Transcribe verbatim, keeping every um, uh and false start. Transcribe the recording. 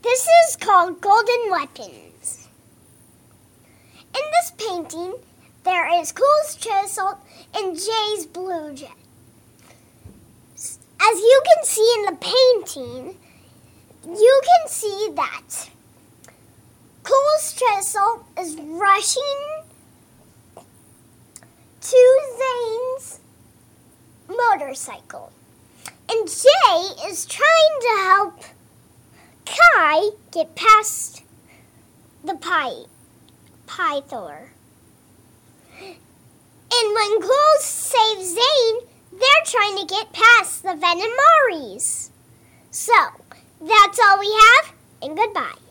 This is called Golden Weapons. In this painting, there is Cool's Chisel and Jay's Blue Jet. As you can see in the painting, you can see that Cool's Chisel is rushing to Zane's motorcycle. And Jay is trying to help Kai get past the pie, pie Thor. And when Cool saves Zane, they're trying to get past the Venomaries. So, that's all we have, and goodbye.